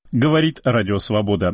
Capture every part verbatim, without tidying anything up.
Говорит Радио Свобода.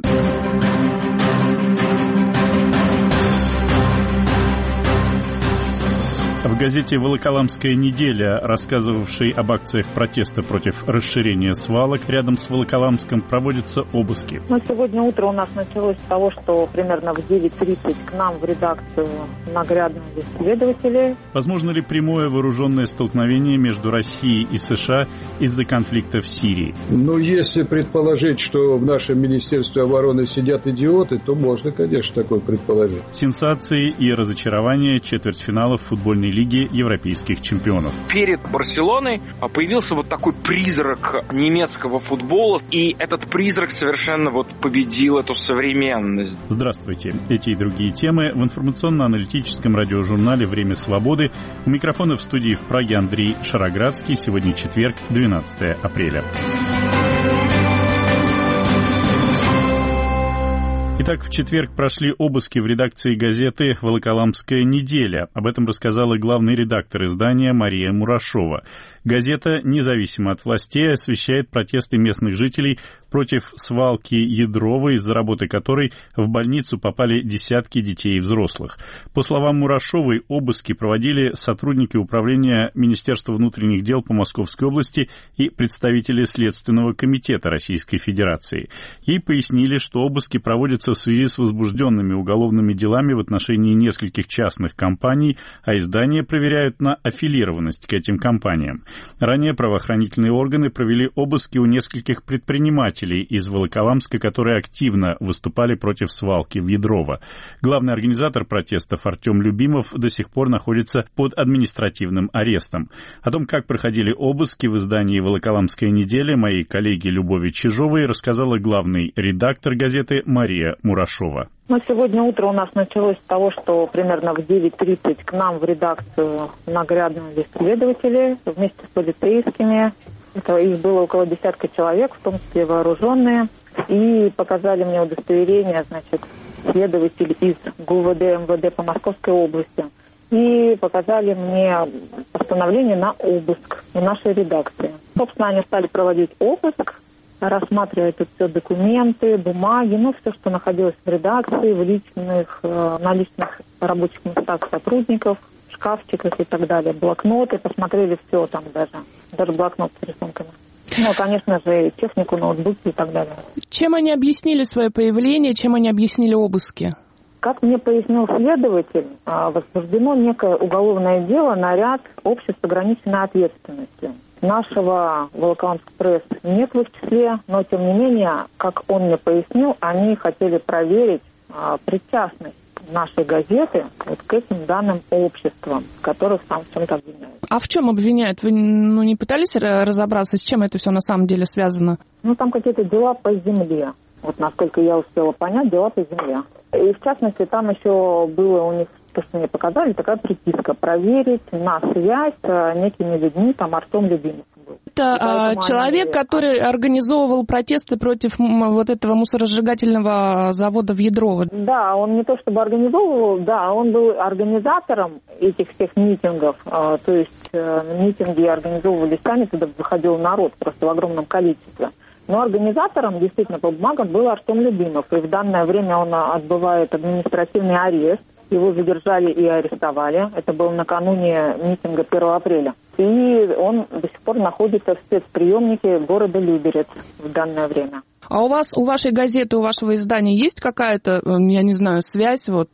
В газете «Волоколамская неделя», рассказывавшей об акциях протеста против расширения свалок рядом с Волоколамском, проводятся обыски. Ну, сегодня утро у нас началось с того, что примерно в девять тридцать к нам в редакцию нагрянули следователи. Возможно ли прямое вооруженное столкновение между Россией и США из-за конфликта в Сирии? Ну, если предположить, что в нашем Министерстве обороны сидят идиоты, то можно, конечно, такое предположить. Сенсации и разочарования четвертьфиналов футбольной лиги европейских чемпионов. Перед Барселоной появился вот такой призрак немецкого футбола, и этот призрак совершенно вот победил эту современность. Здравствуйте. Эти и другие темы в информационно-аналитическом радиожурнале «Время свободы». У микрофона в студии в Праге Андрей Шароградский. Сегодня четверг, двенадцатое апреля. Итак, в четверг прошли обыски в редакции газеты «Волоколамская неделя». Об этом рассказала главный редактор издания Мария Мурашова. Газета, независимо от властей, освещает протесты местных жителей против свалки Ядровой, из-за работы которой в больницу попали десятки детей и взрослых. По словам Мурашовой, обыски проводили сотрудники управления Министерства внутренних дел по Московской области и представители Следственного комитета Российской Федерации. Ей пояснили, что обыски проводятся в связи с возбужденными уголовными делами в отношении нескольких частных компаний, а издания проверяют на аффилированность к этим компаниям. Ранее правоохранительные органы провели обыски у нескольких предпринимателей из Волоколамска, которые активно выступали против свалки в Ядрово. Главный организатор протестов Артем Любимов до сих пор находится под административным арестом. О том, как проходили обыски в издании «Волоколамская неделя», моей коллеге Любови Чижовой рассказала главный редактор газеты Мария Мурашова. Ну, сегодня утро у нас началось с того, что примерно в девять тридцать к нам в редакцию нагрянули следователи вместе с полицейскими. Это их было около десятка человек, в том числе вооруженные. И показали мне удостоверение, значит, следователь из ГУВД МВД по Московской области. И показали мне постановление на обыск в нашей редакции. Собственно, они стали проводить обыск, рассматривать тут все документы, бумаги, ну, все, что находилось в редакции, в личных, на личных рабочих местах сотрудников, шкафчиках и так далее, блокноты, посмотрели все там даже, даже блокнот с рисунками. Ну, конечно же, технику, ноутбуки и так далее. Чем они объяснили свое появление, чем они объяснили обыски? Как мне пояснил следователь, возбуждено некое уголовное дело на ряд обществ с ограниченной ответственностью. Нашего Волоколамск-пресс нет в их числе, но, тем не менее, как он мне пояснил, они хотели проверить а, причастность нашей газеты вот к этим данным обществам, которых там в чем-то обвиняют. А в чем обвиняют? Вы ну, не пытались разобраться, с чем это все на самом деле связано? Ну, там какие-то дела по земле. Вот, насколько я успела понять, дела по земле. И, в частности, там еще было у них, то, что мне показали, такая приписка: проверить на связь с некими людьми, там Артем Любимов был. Это а, человек, они... который организовывал протесты против вот этого мусоросжигательного завода в Ядрово. Да, он не то чтобы организовывал, да, он был организатором этих всех митингов. А, то есть а, митинги организовывали сами, туда выходил народ просто в огромном количестве. Но организатором, действительно, по бумагам был Артем Любимов. И в данное время он отбывает административный арест. Его задержали и арестовали. Это было накануне митинга первого апреля. И он до сих пор находится в спецприемнике города Люберец в данное время. А у вас, у вашей газеты, у вашего издания есть какая-то, я не знаю, связь вот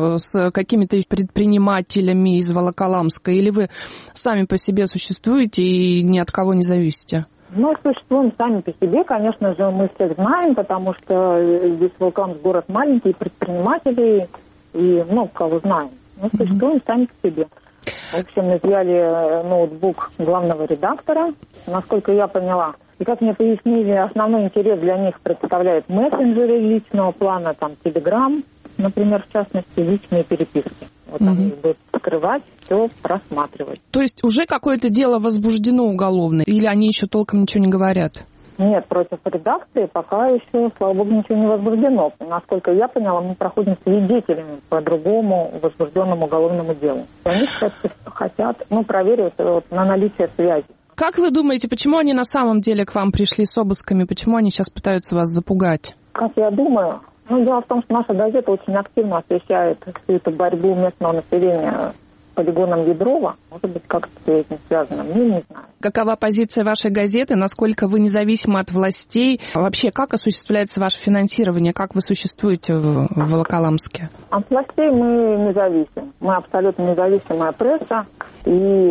с какими-то предпринимателями из Волоколамска? Или вы сами по себе существуете и ни от кого не зависите? Мы существуем сами по себе, конечно же, мы всех знаем, потому что здесь Волоколамск город маленький, предпринимателей и много кого знаем. Мы существуем mm-hmm. сами по себе. В общем, изъяли ноутбук главного редактора, насколько я поняла. И как мне пояснили, основной интерес для них представляют мессенджеры личного плана, там, Telegram, например, в частности, личные переписки. Вот mm-hmm. они будут скрывать, все просматривать. То есть уже какое-то дело возбуждено уголовное? Или они еще толком ничего не говорят? Нет, против редакции пока еще, слава богу, ничего не возбуждено. Насколько я поняла, мы проходим свидетелями по другому возбужденному уголовному делу. И они, кстати, хотят, ну, проверить вот, на наличие связи. Как вы думаете, почему они на самом деле к вам пришли с обысками? Почему они сейчас пытаются вас запугать? Как я думаю, ну, дело в том, что наша газета очень активно освещает всю эту борьбу местного населения с полигоном Ядрова. Может быть, как-то с этим связано, мне не знаю. Какова позиция вашей газеты? Насколько вы независимы от властей? Вообще, как осуществляется ваше финансирование? Как вы существуете в, в Волоколамске? От властей мы независим. Мы абсолютно независимая пресса. И,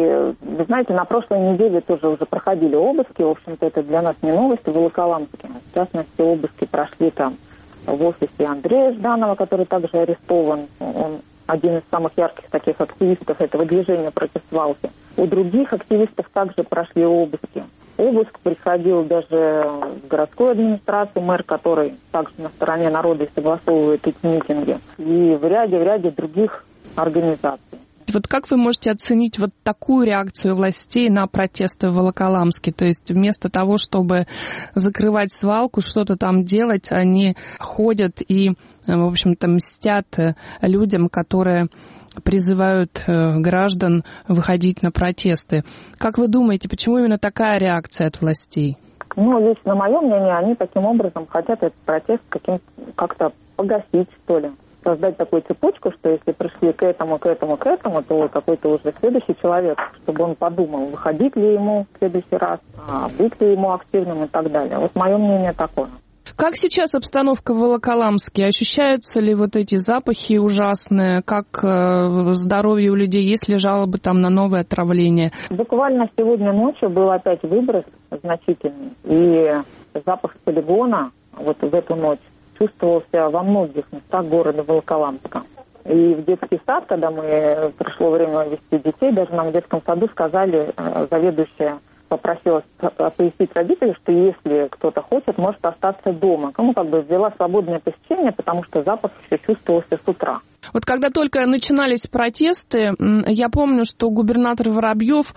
вы знаете, на прошлой неделе тоже уже проходили обыски. В общем-то, это для нас не новость в Волоколамске. В частности, обыски прошли там в офисе Андрея Жданова, который также арестован. Он один из самых ярких таких активистов этого движения против свалки. У других активистов также прошли обыски. Обыск приходил даже в городскую администрацию, мэр, который также на стороне народа и согласовывает эти митинги. И в ряде, в ряде других организаций. Вот как вы можете оценить вот такую реакцию властей на протесты в Волоколамске? То есть вместо того, чтобы закрывать свалку, что-то там делать, они ходят и, в общем-то, мстят людям, которые призывают граждан выходить на протесты. Как вы думаете, почему именно такая реакция от властей? Ну, лично мое мнение, они таким образом хотят этот протест каким-то как-то погасить, что ли. Создать такую цепочку, что если пришли к этому, к этому, к этому, то какой-то уже следующий человек, чтобы он подумал, выходить ли ему в следующий раз, а быть ли ему активным и так далее. Вот мое мнение такое. Как сейчас обстановка в Волоколамске? Ощущаются ли вот эти запахи ужасные? Как э, здоровье у людей? Есть ли жалобы там на новое отравление? Буквально сегодня ночью был опять выброс значительный. И запах с полигона вот в эту ночь чувствовался во многих местах города Волоколамска. И в детский сад, когда мы пришло время вести детей, даже нам в детском саду сказали, заведующая попросила оповестить родителей, что если кто-то хочет, может остаться дома. Ну, как бы ввела свободное посещение, потому что запах еще чувствовался с утра. Вот когда только начинались протесты, я помню, что губернатор Воробьев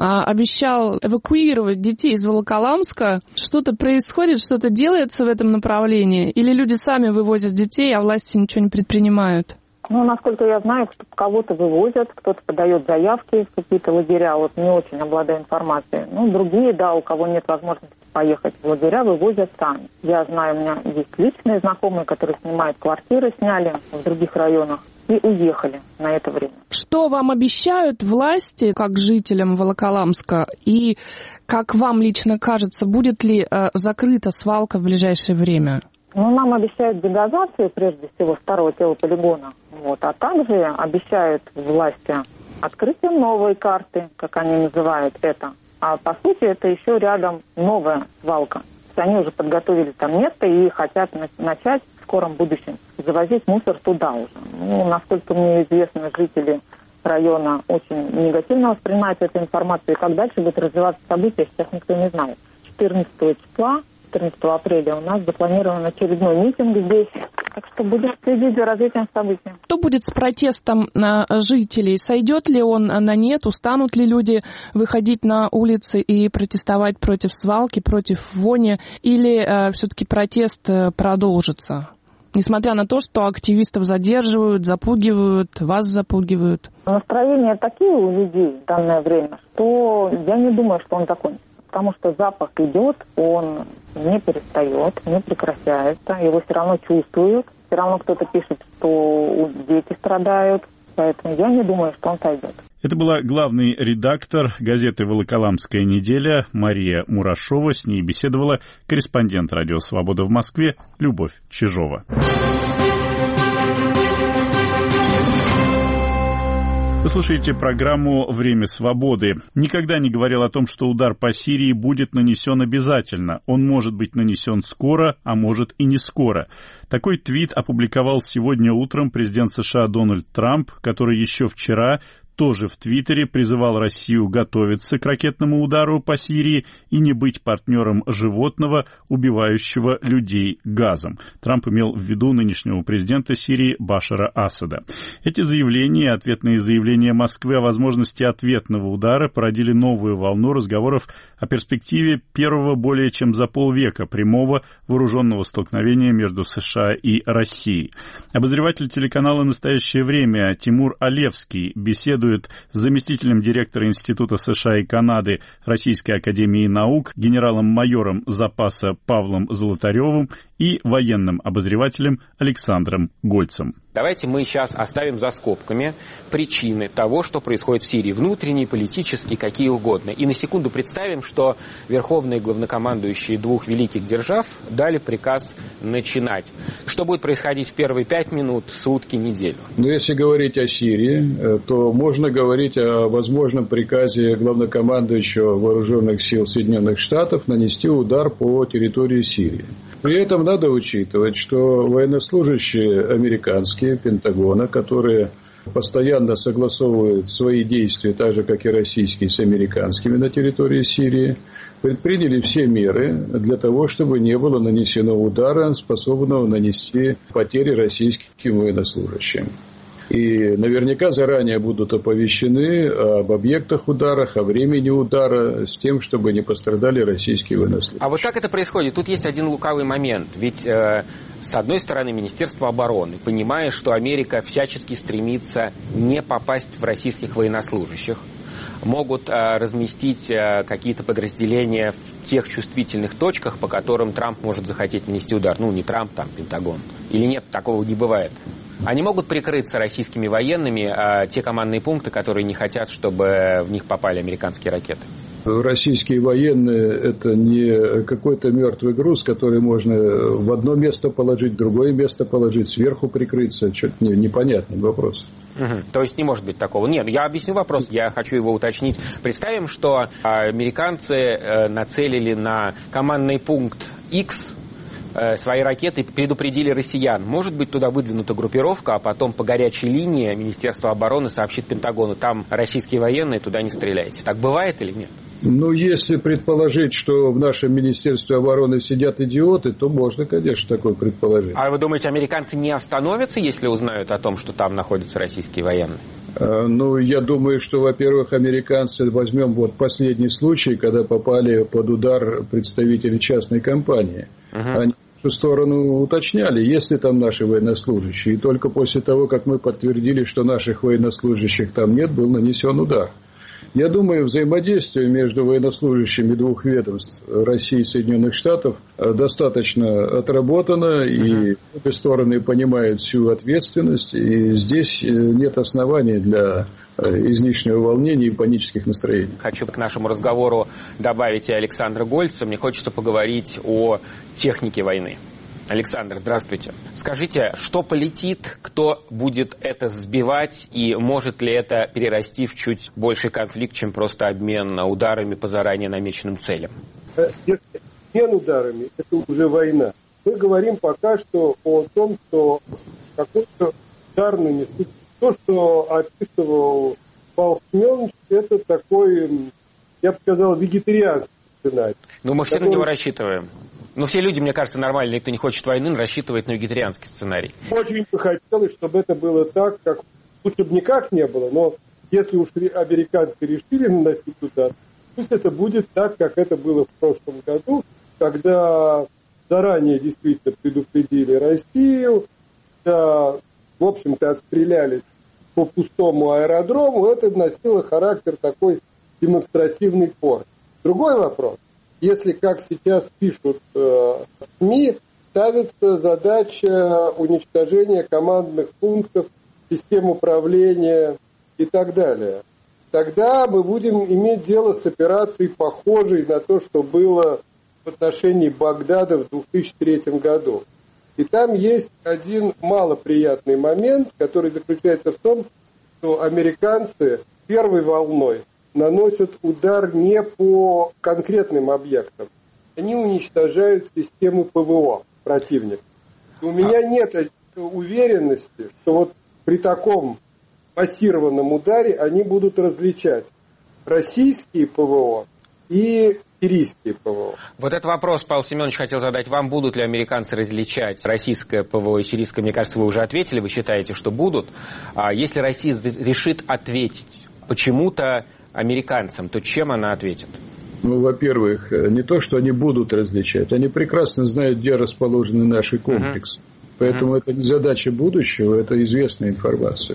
обещал эвакуировать детей из Волоколамска. Что-то происходит, что-то делается в этом направлении? Или люди сами вывозят детей, а власти ничего не предпринимают? Ну, насколько я знаю, кого-то вывозят, кто-то подает заявки в какие-то лагеря, вот не очень обладаю информацией. Ну, другие, да, у кого нет возможности поехать в лагеря, вывозят сами. Я знаю, у меня есть личные знакомые, которые снимают квартиры, сняли в других районах и уехали на это время. Что вам обещают власти, как жителям Волоколамска, и как вам лично кажется, будет ли э, закрыта свалка в ближайшее время? Ну, нам обещают дегазацию, прежде всего, старого тела полигона. Вот. А также обещают власти открытие новой карты, как они называют это. А по сути, это еще рядом новая свалка. То есть они уже подготовили там место и хотят начать в скором будущем завозить мусор туда уже. Ну, насколько мне известно, жители района очень негативно воспринимают эту информацию. И как дальше будет развиваться события, сейчас никто не знает. четырнадцатого числа, четырнадцатого апреля у нас запланирован очередной митинг здесь. Так что будем следить за развитием событий. Что будет с протестом жителей? Сойдет ли он на нет? Устанут ли люди выходить на улицы и протестовать против свалки, против вони? Или э, все-таки протест продолжится? Несмотря на то, что активистов задерживают, запугивают, вас запугивают. Настроения такие у людей в данное время, что я не думаю, что он закончится. Потому что запах идет, он не перестает, не прекращается, его все равно чувствуют, все равно кто-то пишет, что дети страдают, поэтому я не думаю, что он сойдет. Это была главный редактор газеты «Волоколамская неделя» Мария Мурашова. С ней беседовала корреспондент «Радио Свобода» в Москве Любовь Чижова. Вы слушаете программу «Время свободы». Никогда не говорил о том, что удар по Сирии будет нанесен обязательно. Он может быть нанесен скоро, а может и не скоро. Такой твит опубликовал сегодня утром президент США Дональд Трамп, который еще вчера тоже в Твиттере призывал Россию готовиться к ракетному удару по Сирии и не быть партнером животного, убивающего людей газом. Трамп имел в виду нынешнего президента Сирии Башара Асада. Эти заявления и ответные заявления Москвы о возможности ответного удара породили новую волну разговоров о перспективе первого более чем за полвека прямого вооруженного столкновения между США и Россией. Обозреватель телеканала «Настоящее время» Тимур Алевский беседует беседует с заместителем директора Института США и Канады Российской академии наук, генералом-майором запаса Павлом Золотаревым и военным обозревателем Александром Гольцем. Давайте мы сейчас оставим за скобками причины того, что происходит в Сирии, внутренние, политические, какие угодно. И на секунду представим, что верховные главнокомандующие двух великих держав дали приказ начинать. Что будет происходить в первые пять минут, сутки, неделю? Ну, если говорить о Сирии, то можно говорить о возможном приказе главнокомандующего вооруженных сил Соединенных Штатов нанести удар по территории Сирии. При этом надо учитывать, что военнослужащие американские, Пентагона, которые постоянно согласовывают свои действия, так же, как и российские, с американскими на территории Сирии, предприняли все меры для того, чтобы не было нанесено удара, способного нанести потери российским военнослужащим. И наверняка заранее будут оповещены об объектах ударах, о времени удара, с тем, чтобы не пострадали российские военнослужащие. А вот как это происходит? Тут есть один лукавый момент. Ведь, э, с одной стороны, Министерство обороны, понимая, что Америка всячески стремится не попасть в российских военнослужащих, могут э, разместить э, какие-то подразделения в тех чувствительных точках, по которым Трамп может захотеть нанести удар. Ну, не Трамп, там, Пентагон. Или нет, такого не бывает. Они могут прикрыться российскими военными, а те командные пункты, которые не хотят, чтобы в них попали американские ракеты. Российские военные – это не какой-то мертвый груз, который можно в одно место положить, в другое место положить, сверху прикрыться. Что-то непонятный вопрос. Угу. То есть не может быть такого. Нет, я объясню вопрос, я хочу его уточнить. Представим, что американцы нацелили на командный пункт X свои ракеты, предупредили россиян. Может быть, туда выдвинута группировка, а потом по горячей линии Министерство обороны сообщит Пентагону, там российские военные, туда не стреляйте. Так бывает или нет? Ну, если предположить, что в нашем Министерстве обороны сидят идиоты, то можно, конечно, такое предположить. А вы думаете, американцы не остановятся, если узнают о том, что там находятся российские военные? Ну, я думаю, что, во-первых, американцы, возьмем вот последний случай, когда попали под удар представители частной компании. Uh-huh. Они в сторону уточняли, есть ли там наши военнослужащие. И только после того, как мы подтвердили, что наших военнослужащих там нет, был нанесен удар. Я думаю, взаимодействие между военнослужащими двух ведомств России и Соединенных Штатов достаточно отработано, uh-huh. и обе стороны понимают всю ответственность, и здесь нет оснований для излишнего волнения и панических настроений. Хочу к нашему разговору добавить и Александра Гольца. Мне хочется поговорить о технике войны. Александр, здравствуйте. Скажите, что полетит, кто будет это сбивать, и может ли это перерасти в чуть больший конфликт, чем просто обмен ударами по заранее намеченным целям? Обмен ударами – это уже война. Мы говорим пока что о том, что какой-то удар нанесут. То, что описывал Павел Семенович, это такой, я бы сказал, вегетарианский сценарий. Но мы все который... на него рассчитываем. Ну, все люди, мне кажется, нормальные, кто не хочет войны, рассчитывает на вегетарианский сценарий. Очень бы хотелось, чтобы это было так, как лучше бы никак не было, но если уж американцы решили наносить удар, пусть это будет так, как это было в прошлом году, когда заранее действительно предупредили Россию, да, в общем-то, отстрелялись по пустому аэродрому, это носило характер такой демонстративный порт. Другой вопрос. Если, как сейчас пишут э, СМИ, ставится задача уничтожения командных пунктов, систем управления и так далее, тогда мы будем иметь дело с операцией, похожей на то, что было в отношении Багдада в две тысячи третьем году. И там есть один малоприятный момент, который заключается в том, что американцы первой волной наносят удар не по конкретным объектам. Они уничтожают систему ПВО противника. И у меня нет уверенности, что вот при таком массированном ударе они будут различать российские ПВО и сирийские ПВО. Вот этот вопрос, Павел Семенович, хотел задать вам. Будут ли американцы различать российское ПВО и сирийское? Мне кажется, вы уже ответили, вы считаете, что будут. А если Россия решит ответить почему-то американцам, то чем она ответит? Ну, во-первых, не то, что они будут различать, они прекрасно знают, где расположены наши комплексы. Uh-huh. Поэтому uh-huh. это не задача будущего, это известная информация.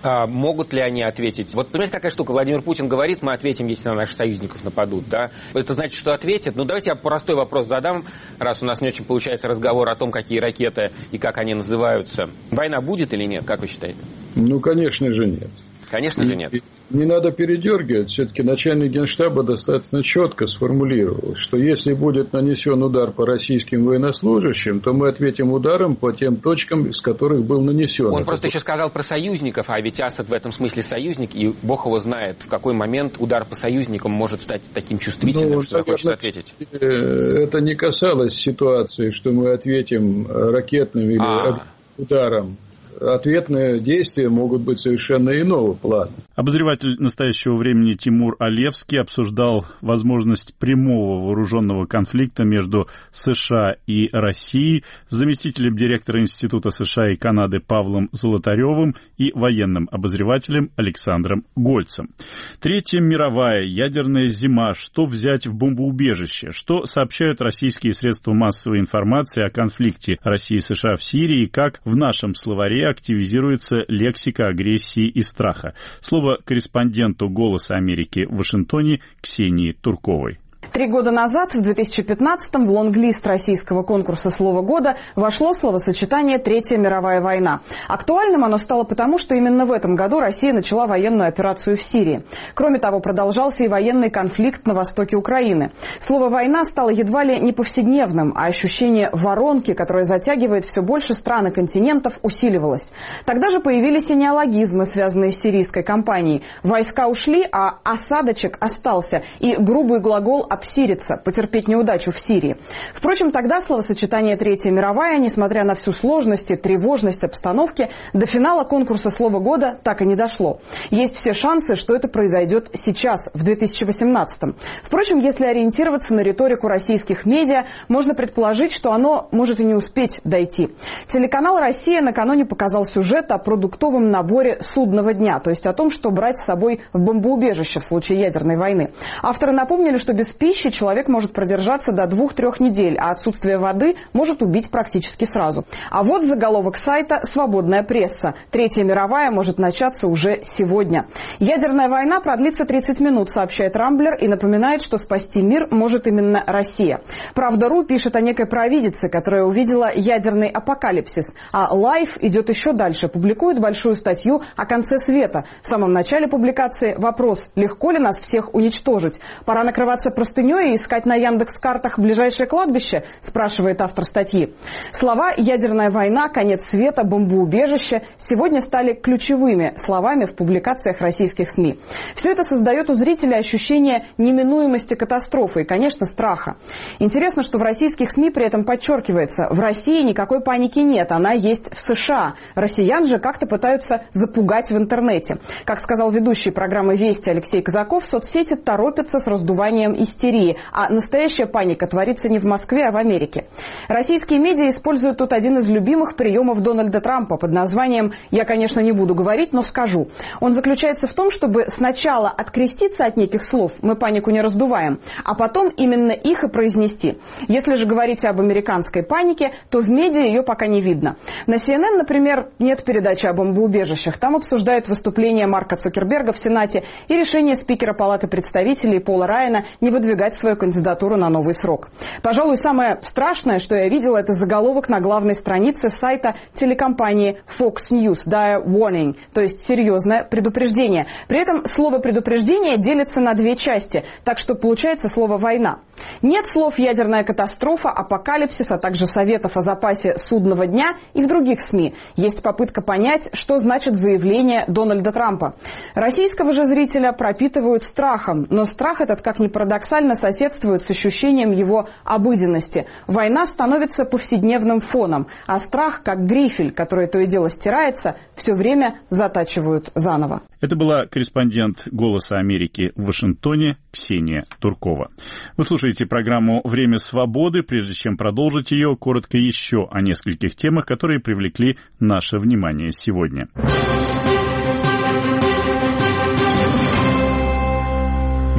А могут ли они ответить? Вот, понимаете, какая штука? Владимир Путин говорит, мы ответим, если на наших союзников нападут, да? Это значит, что ответят? Ну, давайте я простой вопрос задам, раз у нас не очень получается разговор о том, какие ракеты и как они называются. Война будет или нет, как вы считаете? Ну, конечно же, нет. Конечно же, нет. Не надо передергивать. Все-таки начальник Генштаба достаточно четко сформулировал, что если будет нанесен удар по российским военнослужащим, то мы ответим ударом по тем точкам, с которых был нанесен. Он просто еще сказал про союзников, а ведь Асад в этом смысле союзник, и Бог его знает, в какой момент удар по союзникам может стать таким чувствительным, ну, что захочет ответить. Это не касалось ситуации, что мы ответим ракетным или а. ударом. Ответные действия могут быть совершенно иного плана. Обозреватель настоящего времени Тимур Алевский обсуждал возможность прямого вооруженного конфликта между США и Россией с заместителем директора Института США и Канады Павлом Золотаревым и военным обозревателем Александром Гольцем. Третья мировая ядерная зима. Что взять в бомбоубежище? Что сообщают российские средства массовой информации о конфликте России и США в Сирии и как в нашем словаре активизируется лексика агрессии и страха. Слово корреспонденту «Голоса Америки» в Вашингтоне Ксении Турковой. Три года назад, в две тысячи пятнадцатом, в лонглист российского конкурса «Слово года» вошло словосочетание «Третья мировая война». Актуальным оно стало потому, что именно в этом году Россия начала военную операцию в Сирии. Кроме того, продолжался и военный конфликт на востоке Украины. Слово «война» стало едва ли не повседневным, а ощущение воронки, которое затягивает все больше стран и континентов, усиливалось. Тогда же появились и неологизмы, связанные с сирийской кампанией. Войска ушли, а осадочек остался, и грубый глагол обсириться, потерпеть неудачу в Сирии. Впрочем, тогда словосочетание «Третья мировая», несмотря на всю сложность и тревожность обстановки, до финала конкурса «Слово года» так и не дошло. Есть все шансы, что это произойдет сейчас, в две тысячи восемнадцатом. Впрочем, если ориентироваться на риторику российских медиа, можно предположить, что оно может и не успеть дойти. Телеканал «Россия» накануне показал сюжет о продуктовом наборе судного дня, то есть о том, что брать с собой в бомбоубежище в случае ядерной войны. Авторы напомнили, что без пищи человек может продержаться до двух-трех недель, а отсутствие воды может убить практически сразу. А вот заголовок сайта «Свободная пресса». Третья мировая может начаться уже сегодня. Ядерная война продлится тридцать минут, сообщает Рамблер, и напоминает, что спасти мир может именно Россия. Правда.ру пишет о некой провидице, которая увидела ядерный апокалипсис. А Лайф идет еще дальше, публикует большую статью о конце света. В самом начале публикации вопрос: легко ли нас всех уничтожить? Пора накрываться простыней и искать на Яндекс.Картах ближайшее кладбище, спрашивает автор статьи. Слова «ядерная война», «конец света», «бомбоубежище» сегодня стали ключевыми словами в публикациях российских СМИ. Все это создает у зрителя ощущение неминуемости катастрофы и, конечно, страха. Интересно, что в российских СМИ при этом подчеркивается: в России никакой паники нет, она есть в США. Россиян же как-то пытаются запугать в интернете. Как сказал ведущий программы «Вести» Алексей Казаков, соцсети торопятся с раздуванием истерии, а настоящая паника творится не в Москве, а в Америке. Российские медиа используют тут один из любимых приемов Дональда Трампа под названием «Я, конечно, не буду говорить, но скажу». Он заключается в том, чтобы сначала откреститься от неких слов, мы панику не раздуваем, а потом именно их и произнести. Если же говорить об американской панике, то в медиа ее пока не видно. На си эн эн, например, нет передачи о бомбоубежищах. Там обсуждают выступление Марка Цукерберга в Сенате и решение спикера Палаты представителей Пола Райана не выдвигать свою кандидатуру на новый срок. Пожалуй, самое страшное, что я видела, это заголовок на главной странице сайта телекомпании Fox News, dire warning, то есть серьезное предупреждение. При этом слово «предупреждение» делится на две части, так что получается слово «война». Нет слов «ядерная катастрофа», «апокалипсис», а также советов о запасе судного дня и в других СМИ. Есть попытка понять, что значит заявление Дональда Трампа. Российского же зрителя пропитывают страхом, но страх этот, как ни парадоксально, соседствует с ощущением его обыденности. Война становится повседневным фоном, а страх, как грифель, который то и дело стирается, все время затачивают заново. Это была корреспондент «Голоса Америки» в Вашингтоне Ксения Туркова. Вы слушаете программу «Время свободы». Прежде чем продолжить ее, коротко еще о нескольких темах, которые привлекли наше внимание сегодня.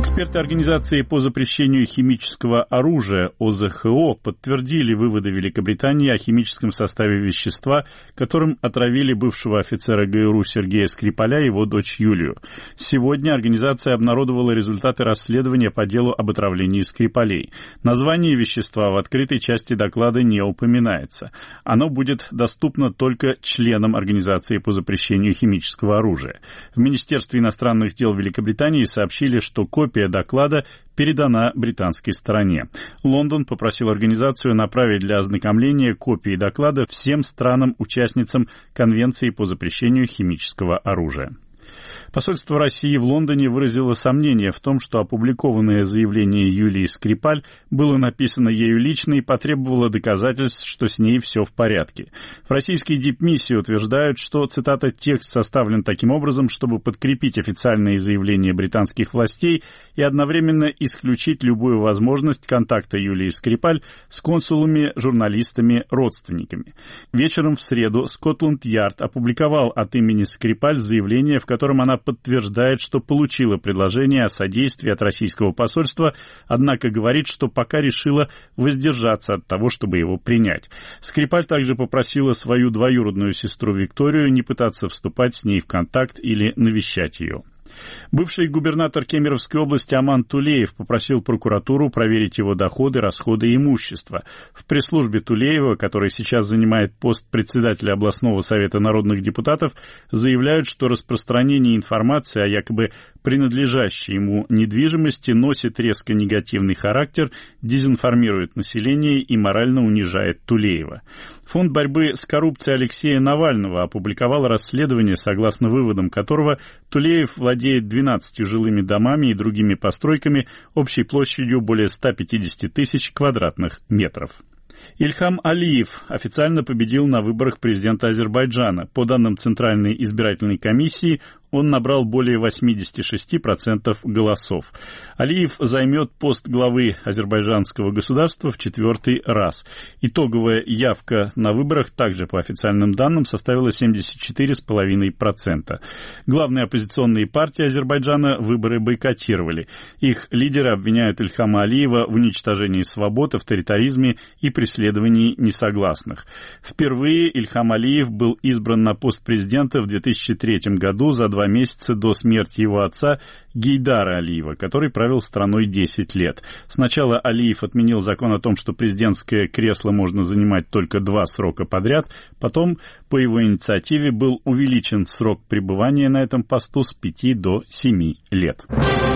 Эксперты Организации по запрещению химического оружия О З Х О подтвердили выводы Великобритании о химическом составе вещества, которым отравили бывшего офицера Г Ру Сергея Скрипаля и его дочь Юлию. Сегодня организация обнародовала результаты расследования по делу об отравлении Скрипалей. Название вещества в открытой части доклада не упоминается. Оно будет доступно только членам Организации по запрещению химического оружия. В Министерстве иностранных дел Великобритании сообщили, что копия доклада передана британской стороне. Лондон попросил организацию направить для ознакомления копии доклада всем странам-участницам Конвенции по запрещению химического оружия. Посольство России в Лондоне выразило сомнение в том, что опубликованное заявление Юлии Скрипаль было написано ею лично и потребовало доказательств, что с ней все в порядке. В российской дипмиссии утверждают, что, цитата, «текст составлен таким образом, чтобы подкрепить официальные заявления британских властей и одновременно исключить любую возможность контакта Юлии Скрипаль с консулами, журналистами, родственниками». Вечером в среду Скотланд-Ярд опубликовал от имени Скрипаль заявление, в котором она подтверждает, что получила предложение о содействии от российского посольства, однако говорит, что пока решила воздержаться от того, чтобы его принять. Скрипаль также попросила свою двоюродную сестру Викторию не пытаться вступать с ней в контакт или навещать ее. Бывший губернатор Кемеровской области Аман Тулеев попросил прокуратуру проверить его доходы, расходы и имущество. В пресс-службе Тулеева, который сейчас занимает пост председателя областного совета народных депутатов, заявляют, что распространение информации о якобы принадлежащей ему недвижимости носит резко негативный характер, дезинформирует население и морально унижает Тулеева. Фонд борьбы с коррупцией Алексея Навального опубликовал расследование, согласно выводам которого Тулеев владеет двенадцатью жилыми домами и другими постройками общей площадью более ста пятидесяти тысяч квадратных метров. Ильхам Алиев официально победил на выборах президента Азербайджана. По данным Центральной избирательной комиссии, он набрал более восемьдесят шесть процентов голосов. Алиев займет пост главы азербайджанского государства в четвертый раз. Итоговая явка на выборах также по официальным данным составила семьдесят четыре целых пять десятых процента. Главные оппозиционные партии Азербайджана выборы бойкотировали. Их лидеры обвиняют Ильхама Алиева в уничтожении свобод, авторитаризме и преследовании несогласных. Впервые Ильхам Алиев был избран на пост президента в две тысячи третьем году за два месяца до смерти его отца Гейдара Алиева, который правил страной десять лет. Сначала Алиев отменил закон о том, что президентское кресло можно занимать только два срока подряд, потом по его инициативе был увеличен срок пребывания на этом посту с пяти до семи лет.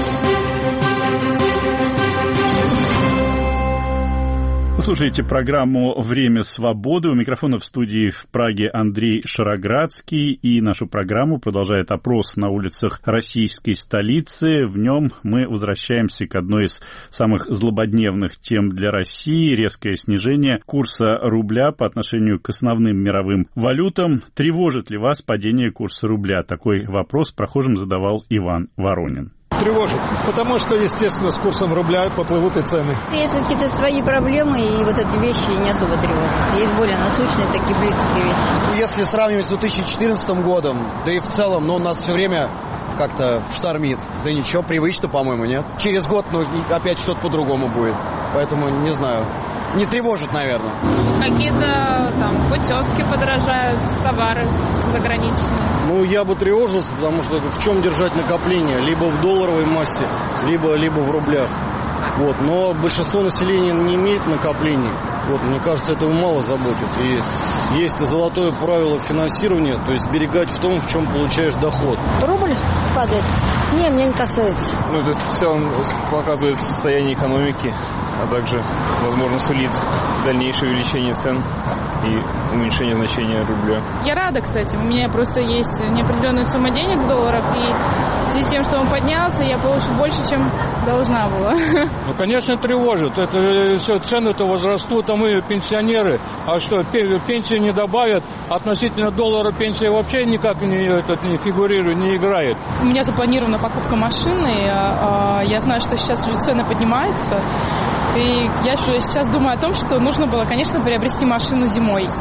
Вы слушаете программу «Время свободы». У микрофона в студии в Праге Андрей Шароградский. И нашу программу продолжает опрос на улицах российской столицы. В нем мы возвращаемся к одной из самых злободневных тем для России. Резкое снижение курса рубля по отношению к основным мировым валютам. Тревожит ли вас падение курса рубля? Такой вопрос прохожим задавал Иван Воронин. Тревожит, потому что, естественно, с курсом рубля поплывут и цены. Есть какие-то свои проблемы, и вот эти вещи не особо тревожат. Есть более насущные, такие близкие вещи. Если сравнивать с две тысячи четырнадцатым годом, да и в целом, ну, у нас все время как-то штормит. Да ничего, привычно, по-моему, нет? Через год, ну, опять что-то по-другому будет. Поэтому, не знаю, не тревожит, наверное. Какие-то там путевки подорожают, товары заграничные. Ну, я бы тревожился, потому что в чем держать накопление? Либо в долларовой массе, либо, либо в рублях. Вот. Но большинство населения не имеет накоплений. Вот. Мне кажется, этого мало заботит. И есть золотое правило финансирования, то есть сберегать в том, в чем получаешь доход. Рубль падает? Не, мне не касается. Ну, это в целом показывает состояние экономики, а также, возможно, сулит дальнейшее увеличение цен и уменьшение значения рубля. Я рада, кстати. У меня просто есть неопределенная сумма денег в долларах, и в связи с тем, что он поднялся, я получу больше, чем должна была. Ну, конечно, тревожит. Это все, цены-то возрастут, а мы пенсионеры. А что, пенсии не добавят? Относительно доллара пенсия вообще никак не, этот, не фигурирует, не играет. У меня запланирована покупка машины. Я знаю, что сейчас уже цены поднимаются. И я сейчас думаю о том, что нужно было, конечно, приобрести машину зимой.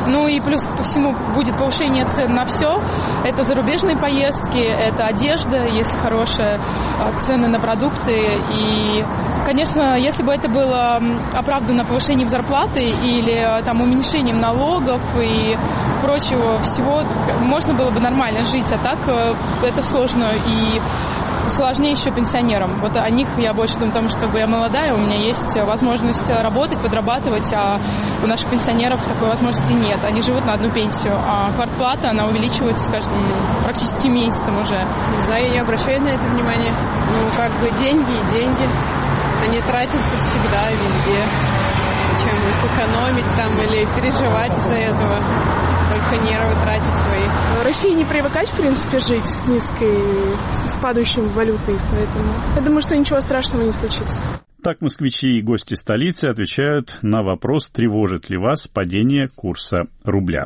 Ну и плюс по всему будет повышение цен на все. Это зарубежные поездки, это одежда, есть хорошие цены на продукты. И, конечно, если бы это было оправдано повышением зарплаты или там уменьшением налогов и прочего всего, можно было бы нормально жить, а так это сложно и сложнее еще пенсионерам. Вот о них я больше думаю, потому что как бы я молодая, у меня есть возможность работать, подрабатывать, а у наших пенсионеров такой возможности нет. Они живут на одну пенсию, а квартплата, она увеличивается с каждым практически месяцем уже. Не знаю, я не обращаю на это внимания. Ну, как бы деньги и деньги. Они тратятся всегда, везде. Чем их экономить там или переживать из-за этого. Только нервы тратить свои. России не привыкать, в принципе, жить с низкой, с падающей валютой, поэтому я думаю, что ничего страшного не случится. Так москвичи и гости столицы отвечают на вопрос, тревожит ли вас падение курса рубля.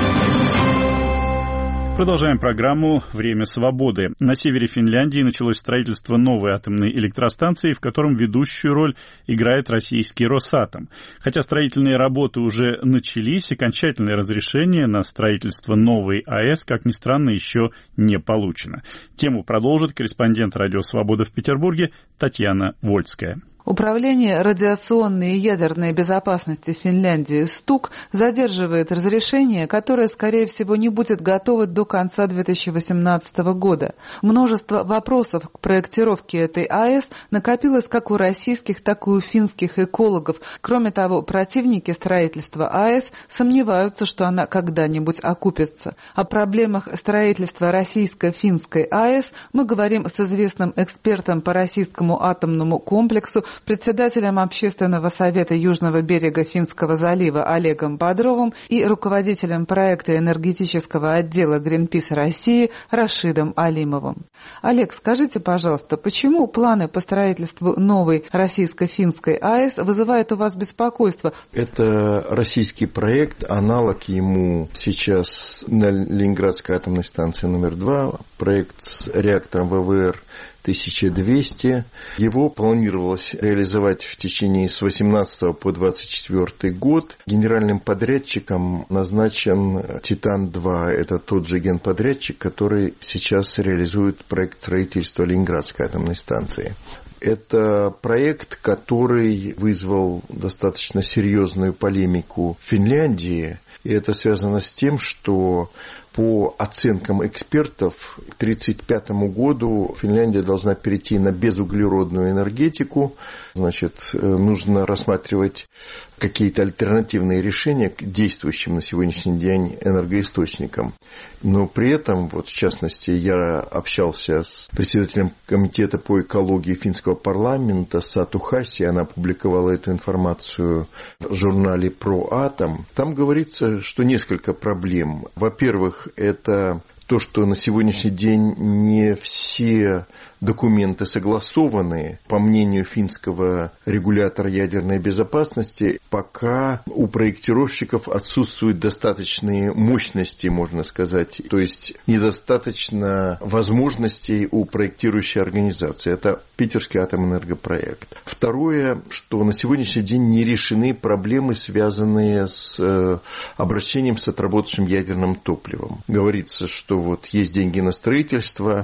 Продолжаем программу «Время свободы». На севере Финляндии началось строительство новой атомной электростанции, в котором ведущую роль играет российский Росатом. Хотя строительные работы уже начались, окончательное разрешение на строительство новой АЭС, как ни странно, еще не получено. Тему продолжит корреспондент «Радио Свобода» в Петербурге Татьяна Вольская. Управление радиационной и ядерной безопасности Финляндии СТУК задерживает разрешение, которое, скорее всего, не будет готово до конца две тысячи восемнадцатого года. Множество вопросов к проектировке этой АЭС накопилось как у российских, так и у финских экологов. Кроме того, противники строительства АЭС сомневаются, что она когда-нибудь окупится. О проблемах строительства российско-финской АЭС мы говорим с известным экспертом по российскому атомному комплексу, председателем Общественного совета Южного берега Финского залива Олегом Бодровым и руководителем проекта энергетического отдела Greenpeace России Рашидом Алимовым. Олег, скажите, пожалуйста, почему планы по строительству новой российско-финской АЭС вызывают у вас беспокойство? Это российский проект, аналог ему сейчас на Ленинградской атомной станции номер два, проект с реактором ВВР тысяча двести. Его планировалось реализовать в течение с восемнадцатого по двадцать четвёртый год. Генеральным подрядчиком назначен Титан-два. Это тот же генподрядчик, который сейчас реализует проект строительства Ленинградской атомной станции. Это проект, который вызвал достаточно серьезную полемику в Финляндии. И это связано с тем, что по оценкам экспертов, к две тысячи тридцать пятому году Финляндия должна перейти на безуглеродную энергетику. Значит, нужно рассматривать какие-то альтернативные решения к действующим на сегодняшний день энергоисточникам. Но при этом, вот в частности, я общался с председателем комитета по экологии финского парламента Сату Хаси, она опубликовала эту информацию в журнале «Проатом». Там говорится, что несколько проблем. Во-первых, это то, что на сегодняшний день не все документы согласованы. По мнению финского регулятора ядерной безопасности, пока у проектировщиков отсутствуют достаточные мощности, можно сказать. То есть недостаточно возможностей у проектирующей организации. Это Питерский атомэнергопроект. Второе, что на сегодняшний день не решены проблемы, связанные с обращением с отработавшим ядерным топливом. Говорится, что вот есть деньги на строительство,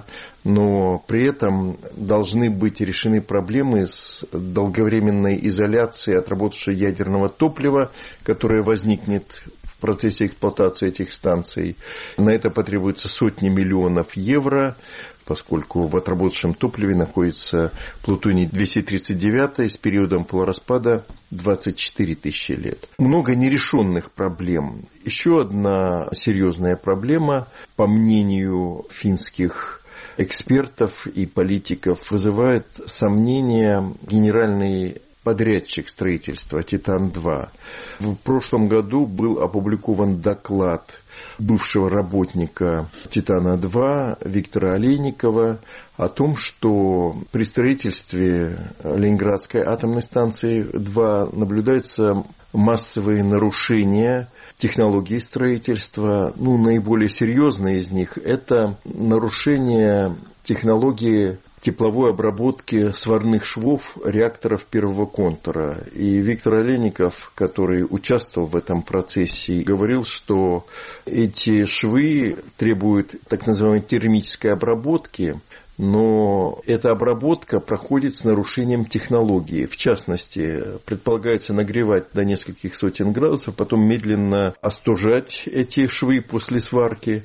но при этом должны быть решены проблемы с долговременной изоляцией отработавшего ядерного топлива, которое возникнет в процессе эксплуатации этих станций. На это потребуется сотни миллионов евро, поскольку в отработавшем топливе находится плутоний двести тридцать девять с периодом полураспада двадцать четыре тысячи лет. Много нерешенных проблем. Еще одна серьезная проблема, по мнению финских экспертов и политиков, вызывает сомнения генеральный подрядчик строительства Титан-два. В прошлом году был опубликован доклад бывшего работника Титана-два Виктора Олейникова о том, что при строительстве Ленинградской атомной станции два наблюдаются массовые нарушения технологии строительства. Ну, наиболее серьезные из них – это нарушение технологии тепловой обработки сварных швов реакторов первого контура. И Виктор Олейников, который участвовал в этом процессе, говорил, что эти швы требуют так называемой термической обработки, но эта обработка проходит с нарушением технологии. В частности, предполагается нагревать до нескольких сотен градусов, потом медленно остужать эти швы после сварки.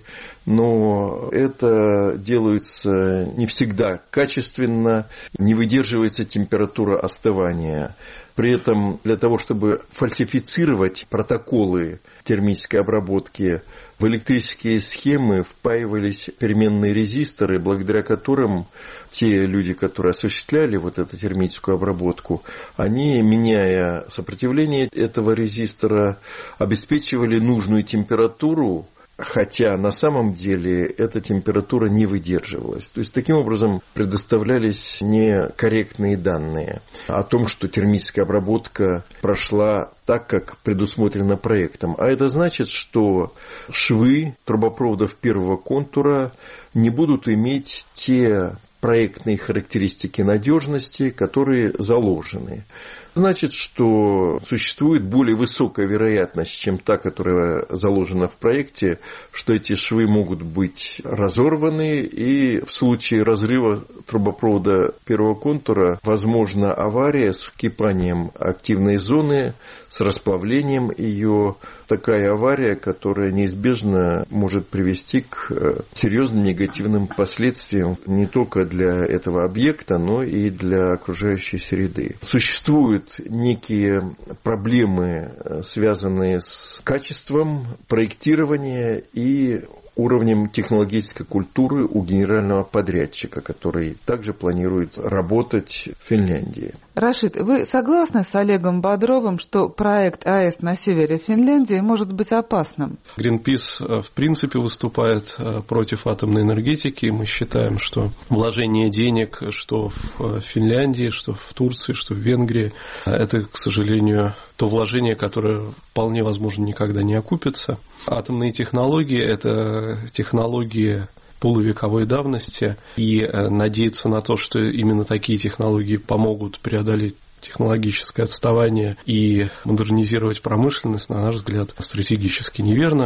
Но это делается не всегда качественно, не выдерживается температура остывания. При этом для того, чтобы фальсифицировать протоколы термической обработки, в электрические схемы впаивались переменные резисторы, благодаря которым те люди, которые осуществляли вот эту термическую обработку, они, меняя сопротивление этого резистора, обеспечивали нужную температуру, хотя на самом деле эта температура не выдерживалась. То есть, таким образом, предоставлялись некорректные данные о том, что термическая обработка прошла так, как предусмотрено проектом. А это значит, что швы трубопроводов первого контура не будут иметь те проектные характеристики надежности, которые заложены. Значит, что существует более высокая вероятность, чем та, которая заложена в проекте, что эти швы могут быть разорваны, и в случае разрыва трубопровода первого контура возможна авария с вкипанием активной зоны, с расплавлением ее. Такая авария, которая неизбежно может привести к серьезным негативным последствиям не только для этого объекта, но и для окружающей среды. Существуют некие проблемы, связанные с качеством проектирования и уровнем технологической культуры у генерального подрядчика, который также планирует работать в Финляндии. Рашид, вы согласны с Олегом Бодровым, что проект АЭС на севере Финляндии может быть опасным? Greenpeace в принципе выступает против атомной энергетики. Мы считаем, что вложение денег, что в Финляндии, что в Турции, что в Венгрии, это, к сожалению, то вложение, которое вполне возможно никогда не окупится. Атомные технологии – это технологии полувековой давности, и надеяться на то, что именно такие технологии помогут преодолеть технологическое отставание и модернизировать промышленность, на наш взгляд, стратегически неверно.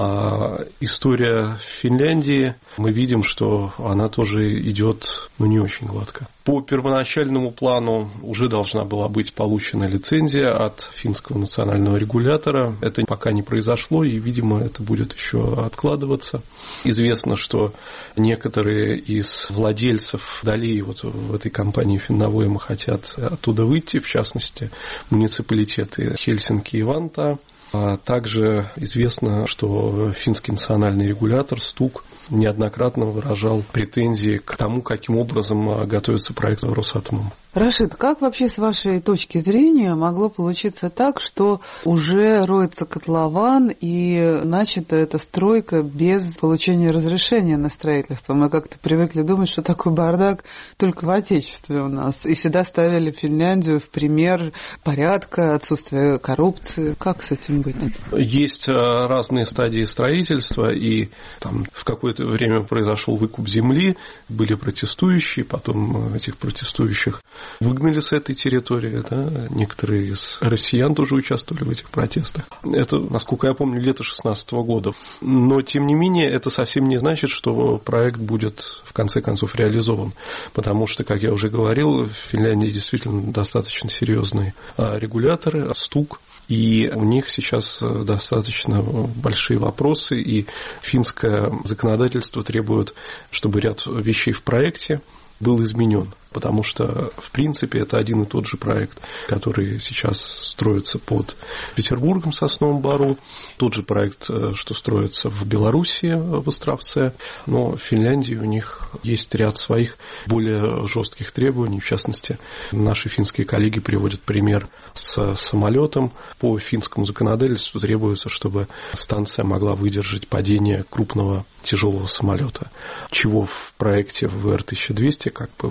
А история Финляндии, мы видим, что она тоже идет, ну, не очень гладко. По первоначальному плану уже должна была быть получена лицензия от финского национального регулятора. Это пока не произошло, и, видимо, это будет еще откладываться. Известно, что некоторые из владельцев долей вот в этой компании Финновойма хотят оттуда выйти, в частности, муниципалитеты Хельсинки и Ванта. А также известно, что финский национальный регулятор СТУК неоднократно выражал претензии к тому, каким образом готовится проект Росатомом. Рашид, как вообще с вашей точки зрения могло получиться так, что уже роется котлован и начата эта стройка без получения разрешения на строительство? Мы как-то привыкли думать, что такой бардак только в Отечестве у нас. И всегда ставили Финляндию в пример порядка, отсутствия коррупции. Как с этим быть? Есть разные стадии строительства, и там в какое-то время произошел выкуп земли, были протестующие, потом этих протестующих выгнали с этой территории, да? Некоторые из россиян тоже участвовали в этих протестах. Это, насколько я помню, лето две тысячи шестнадцатого года. Но, тем не менее, это совсем не значит, что проект будет, в конце концов, реализован. Потому что, как я уже говорил, в Финляндии действительно достаточно серьезные регуляторы, СТУК. И у них сейчас достаточно большие вопросы, и финское законодательство требует, чтобы ряд вещей в проекте был изменен. Потому что, в принципе, это один и тот же проект, который сейчас строится под Петербургом, Сосновом Бору. Тот же проект, что строится в Белоруссии, в Островце. Но в Финляндии у них есть ряд своих более жестких требований. В частности, наши финские коллеги приводят пример с самолетом. По финскому законодательству требуется, чтобы станция могла выдержать падение крупного тяжелого самолета. Чего в проекте вэ эр тысяча двести как бы вот в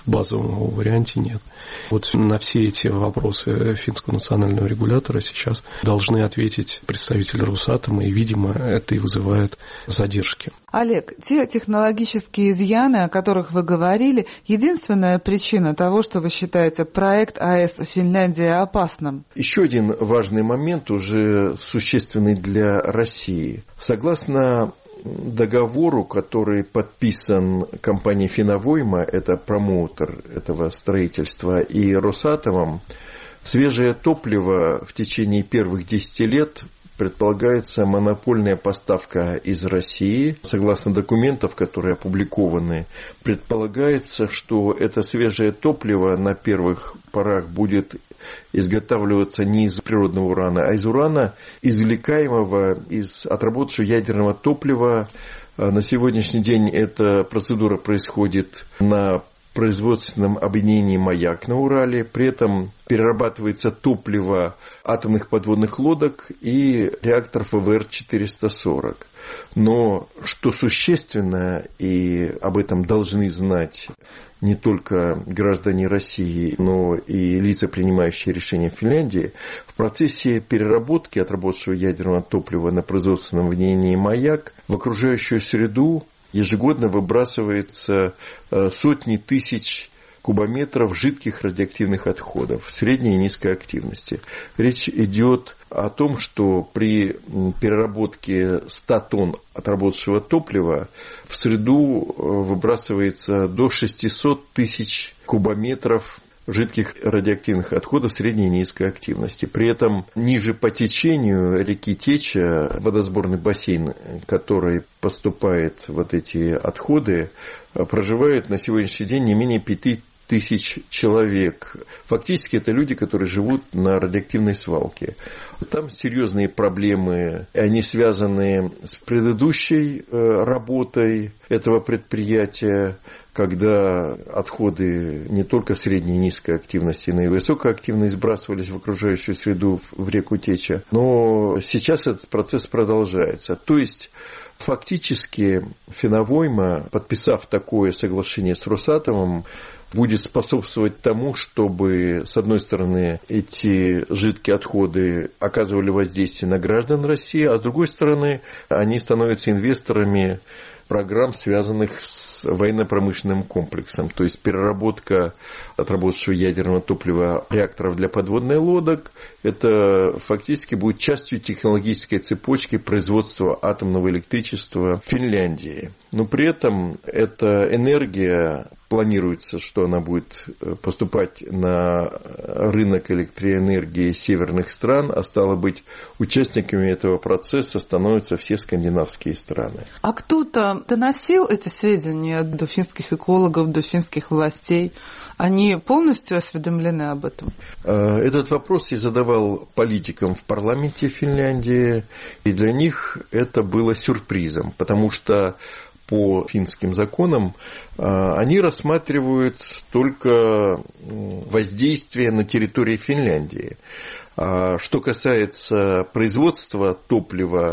в базовом варианте нет. Вот на все эти вопросы финского национального регулятора сейчас должны ответить представители Росатома, и, видимо, это и вызывает задержки. Олег, те технологические изъяны, о которых вы говорили, единственная причина того, что вы считаете проект АЭС Финляндии опасным? Еще один важный момент, уже существенный для России. Согласно договору, который подписан компанией «Финовойма», это промоутер этого строительства, и Росатомом, свежее топливо в течение первых десяти лет предполагается монопольная поставка из России. Согласно документов, которые опубликованы, предполагается, что это свежее топливо на первых порах будет изготавливаться не из природного урана, а из урана, извлекаемого из отработавшего ядерного топлива. На сегодняшний день эта процедура происходит на производственном объединении «Маяк» на Урале. При этом перерабатывается топливо атомных подводных лодок и реакторов вэ вэ эр четыреста сорок. Но что существенно, и об этом должны знать не только граждане России, но и лица, принимающие решения в Финляндии, в процессе переработки отработавшего ядерного топлива на производственном объединении «Маяк» в окружающую среду ежегодно выбрасывается сотни тысяч кубометров жидких радиоактивных отходов средней и низкой активности. Речь идет о том, что при переработке ста тонн отработавшего топлива в среду выбрасывается до шестисот тысяч кубометров жидких радиоактивных отходов средней и низкой активности. При этом ниже по течению реки Теча, водосборный бассейн, который поступает вот эти отходы, проживает на сегодняшний день не менее пяти тысяч человек. Фактически это люди, которые живут на радиоактивной свалке. Там серьезные проблемы, они связаны с предыдущей работой этого предприятия, когда отходы не только средней и низкой активности, но и высокоактивной сбрасывались в окружающую среду, в реку Теча. Но сейчас этот процесс продолжается. То есть фактически Финовойма, подписав такое соглашение с Росатомом, будет способствовать тому, чтобы, с одной стороны, эти жидкие отходы оказывали воздействие на граждан России, а с другой стороны, они становятся инвесторами программ, связанных с военно-промышленным комплексом. То есть переработка отработавшего ядерного топлива реакторов для подводных лодок, это фактически будет частью технологической цепочки производства атомного электричества в Финляндии. Но при этом эта энергия, планируется, что она будет поступать на рынок электроэнергии северных стран, а стало быть, участниками этого процесса становятся все скандинавские страны. А кто-то доносил эти сведения до финских экологов, до финских властей? Они полностью осведомлены об этом? Этот вопрос я задавал политикам в парламенте Финляндии, и для них это было сюрпризом, потому что по финским законам они рассматривают только воздействие на территории Финляндии. Что касается производства топлива,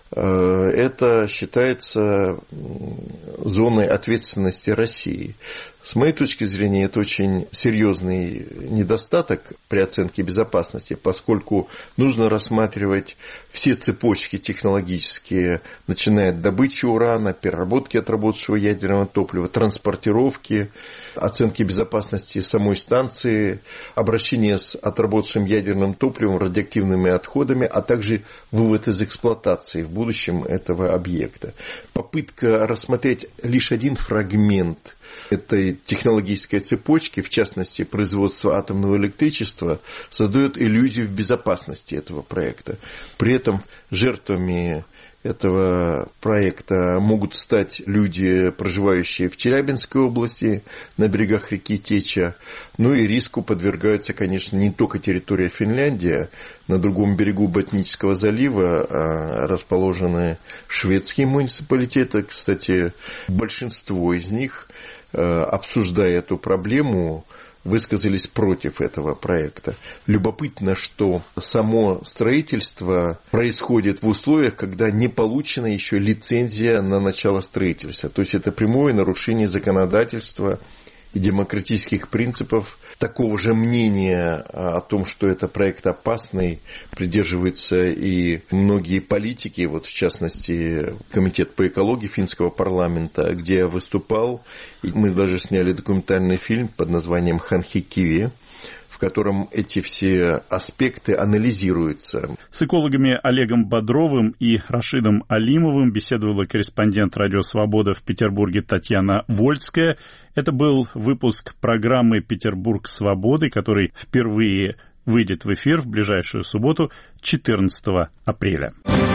это считается зоной ответственности России. С моей точки зрения, это очень серьезный недостаток при оценке безопасности, поскольку нужно рассматривать все цепочки технологические, начиная от добычи урана, переработки отработавшего ядерного топлива, транспортировки, оценки безопасности самой станции, обращения с отработавшим ядерным топливом, радиоактивными отходами, а также вывод из эксплуатации в будущем этого объекта. Попытка рассмотреть лишь один фрагмент этой технологической цепочки, в частности, производства атомного электричества, создает иллюзию в безопасности этого проекта. При этом жертвами этого проекта могут стать люди, проживающие в Челябинской области, на берегах реки Теча. Ну и риску подвергаются, конечно, не только территория Финляндии. На другом берегу Ботнического залива расположены шведские муниципалитеты. Кстати, большинство из них, обсуждая эту проблему, высказались против этого проекта. Любопытно, что само строительство происходит в условиях, когда не получена еще лицензия на начало строительства. То есть это прямое нарушение законодательства и демократических принципов. Такого же мнения о том, что это проект опасный, придерживаются и многие политики, вот в частности Комитет по экологии финского парламента, где я выступал. И мы даже сняли документальный фильм под названием «Ханхикиви», в котором эти все аспекты анализируются. С экологами Олегом Бодровым и Рашидом Алимовым беседовала корреспондент «Радио Свобода» в Петербурге Татьяна Вольская. Это был выпуск программы «Петербург свободы», который впервые выйдет в эфир в ближайшую субботу, четырнадцатого апреля.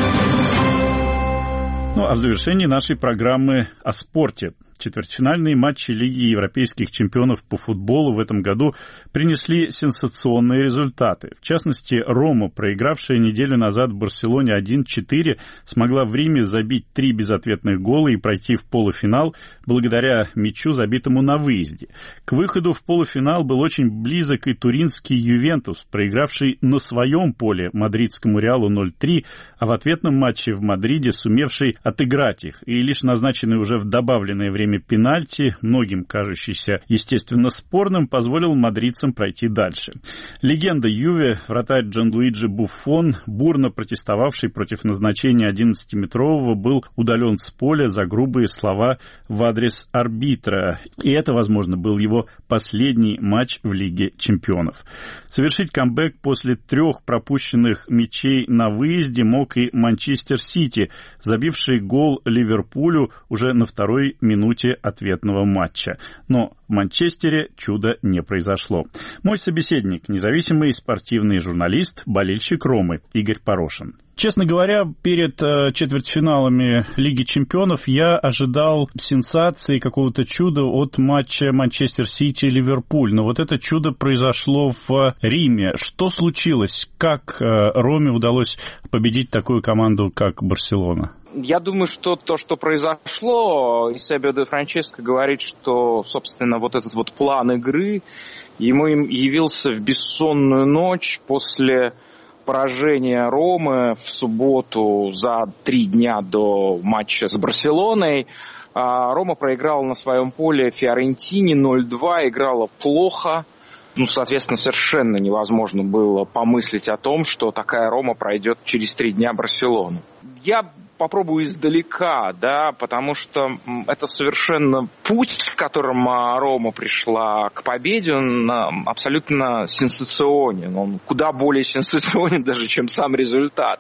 Ну а в завершении нашей программы о спорте. Четвертьфинальные матчи Лиги европейских чемпионов по футболу в этом году принесли сенсационные результаты. В частности, Рома, проигравшая неделю назад в Барселоне один четыре, смогла в Риме забить три безответных гола и пройти в полуфинал благодаря мячу, забитому на выезде. К выходу в полуфинал был очень близок и туринский Ювентус, проигравший на своем поле мадридскому Реалу ноль три, а в ответном матче в Мадриде сумевший отыграть их. И лишь назначенный уже в добавленное время пенальти, многим кажущийся, естественно, спорным, позволил мадридцам пройти дальше. Легенда Юве, вратарь Джанлуиджи Буффон, бурно протестовавший против назначения одиннадцатиметрового, был удален с поля за грубые слова в адрес арбитра. И это, возможно, был его последний матч в Лиге чемпионов. Совершить камбэк после трех пропущенных мячей на выезде мог и Манчестер Сити, забивший гол Ливерпулю уже на второй минуте ответного матча. Но в Манчестере чудо не произошло. Мой собеседник, независимый спортивный журналист, болельщик Ромы Игорь Порошин. Честно говоря, перед э, четвертьфиналами Лиги чемпионов я ожидал сенсации, какого-то чуда от матча Манчестер Сити-Ливерпуль. Но вот это чудо произошло в Риме. Что случилось? Как э, Роме удалось победить такую команду, как Барселона? Я думаю, что то, что произошло, Эйсебио де Франческо говорит, что, собственно, вот этот вот план игры ему явился в бессонную ночь после поражения Ромы в субботу за три дня до матча с Барселоной. Рома проиграла на своем поле Фиорентине ноль два, играла плохо. Ну, соответственно, совершенно невозможно было помыслить о том, что такая Рома пройдет через три дня Барселону. Я попробую издалека, да, потому что это совершенно путь, которым Рома пришла к победе, он абсолютно сенсационен. Он куда более сенсационен даже, чем сам результат.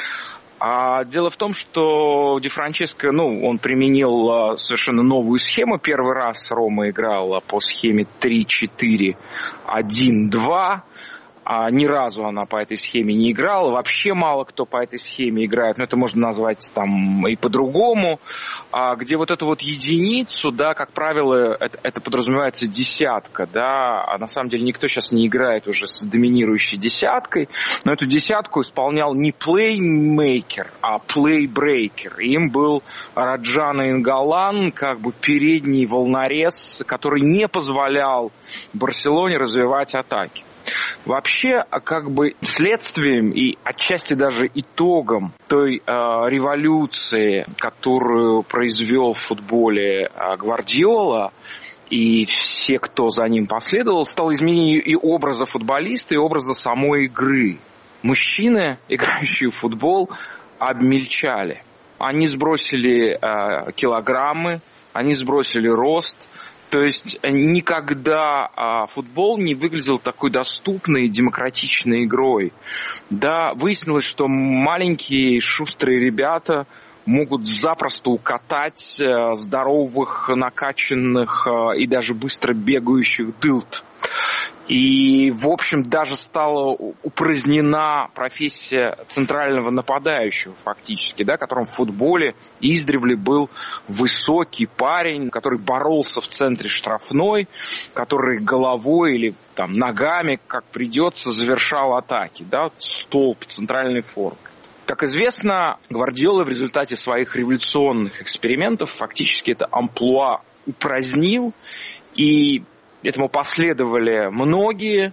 А дело в том, что Ди Франческо, ну, он применил совершенно новую схему. Первый раз Рома играла по схеме три четыре один два. А ни разу она по этой схеме не играла. Вообще мало кто по этой схеме играет. Но это можно назвать там и по-другому. А где вот эту вот единицу, да, как правило, это, это подразумевается десятка, да. А на самом деле никто сейчас не играет уже с доминирующей десяткой. Но эту десятку исполнял не плеймейкер, а плейбрейкер. Им был Раджано Ингалан, как бы передний волнорез, который не позволял Барселоне развивать атаки. Вообще, как бы следствием и отчасти даже итогом той э, революции, которую произвел в футболе э, Гвардиола и все, кто за ним последовал, стало изменение и образа футболиста, и образа самой игры. Мужчины, играющие в футбол, обмельчали. Они сбросили э, килограммы, они сбросили рост. То есть никогда а, футбол не выглядел такой доступной, демократичной игрой. Да, выяснилось, что маленькие шустрые ребята могут запросто укатать а, здоровых, накачанных а, и даже быстро бегающих дылд. И, в общем, даже стала упразднена профессия центрального нападающего фактически, да, которым в футболе издревле был высокий парень, который боролся в центре штрафной, который головой или там, ногами, как придется, завершал атаки, да, столб, центральный форвард. Как известно, Гвардиола в результате своих революционных экспериментов фактически это амплуа упразднил, и этому последовали многие.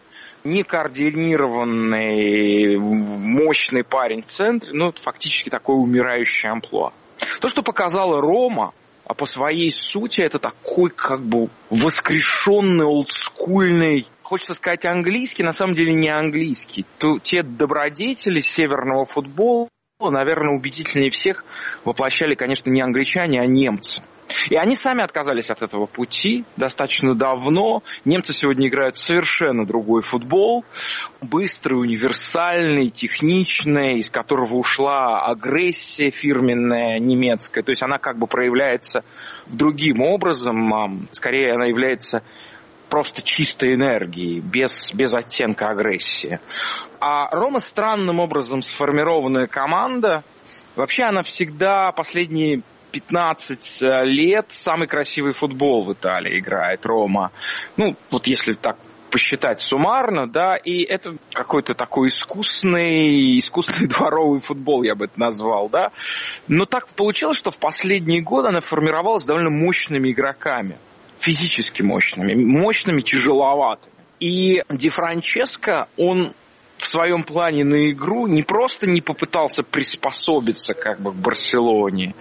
Некоординированный, мощный парень в центре, ну, это фактически такое умирающее амплуа. То, что показала Рома, а по своей сути это такой как бы воскрешенный, олдскульный, хочется сказать английский, на самом деле не английский. То, те добродетели северного футбола, наверное, убедительнее всех воплощали, конечно, не англичане, а немцы. И они сами отказались от этого пути достаточно давно. Немцы сегодня играют совершенно другой футбол. Быстрый, универсальный, техничный, из которого ушла агрессия фирменная немецкая. То есть она как бы проявляется другим образом. Скорее, она является просто чистой энергией, без, без оттенка агрессии. А Рома странным образом сформированная команда. Вообще она всегда последние пятнадцать лет самый красивый футбол в Италии играет Рома. Ну, вот если так посчитать суммарно, да, и это какой-то такой искусный, искусный дворовый футбол, я бы это назвал, да. Но так получилось, что в последние годы она формировалась довольно мощными игроками, физически мощными, мощными, тяжеловатыми. И Ди Франческо, он в своем плане на игру не просто не попытался приспособиться как бы к Барселоне,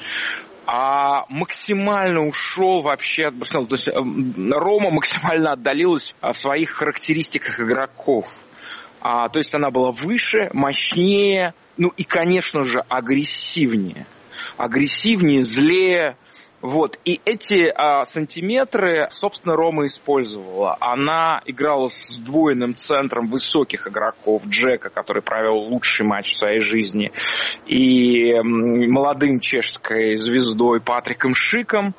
а максимально ушел вообще от Барселоны. То есть Рома максимально отдалилась в своих характеристиках игроков. А, то есть она была выше, мощнее, ну и, конечно же, агрессивнее. Агрессивнее, злее. Вот. И эти а, сантиметры, собственно, Рома использовала. Она играла с сдвоенным центром высоких игроков. Джека, который провел лучший матч в своей жизни, и м, молодым чешской звездой Патриком Шиком.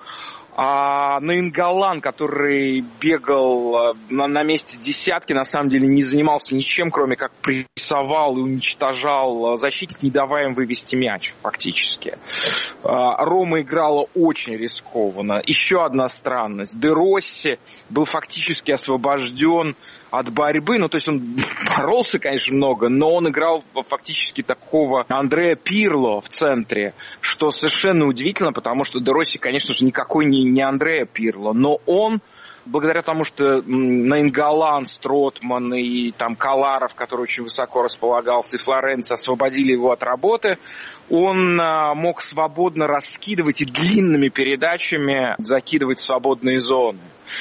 А Наингалан, который бегал на, на месте десятки, на самом деле не занимался ничем, кроме как прессовал и уничтожал защитник, не давая им вывести мяч фактически. А, Рома играла очень рискованно. Еще одна странность. Де Росси был фактически освобожден от борьбы, ну то есть он боролся, конечно, много, но он играл фактически такого Андреа Пирло в центре, что совершенно удивительно, потому что Де Росси, конечно же, никакой не, не Андреа Пирло, но он, благодаря тому, что Наингалан, Стротман и там Каларов, который очень высоко располагался, и Флоренци освободили его от работы, он а, мог свободно раскидывать и длинными передачами закидывать в свободные зоны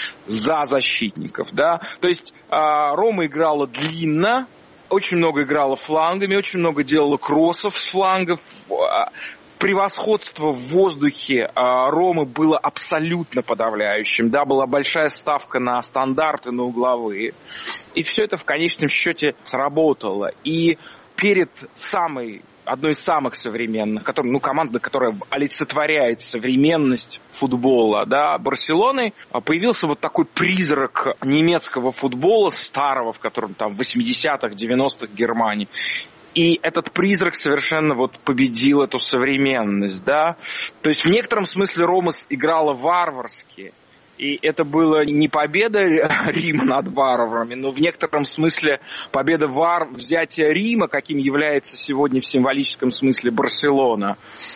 за защитников, да. То есть а, Рома играла длинно, очень много играла флангами, очень много делала кроссов с флангов. Превосходство в воздухе а, Ромы было абсолютно подавляющим. Да, была большая ставка на стандарты, на угловые. И все это в конечном счете сработало. И перед самой, одной из самых современных, который, ну, команда, которая олицетворяет современность футбола, да, Барселоны, появился вот такой призрак немецкого футбола, старого, в котором там в восьмидесятых, девяностых Германии. И этот призрак совершенно вот победил эту современность, да. То есть в некотором смысле Рома играла варварски. И это была не победа Рима над варварами, но в некотором смысле победа вар... взятия Рима, каким является сегодня в символическом смысле Барселона,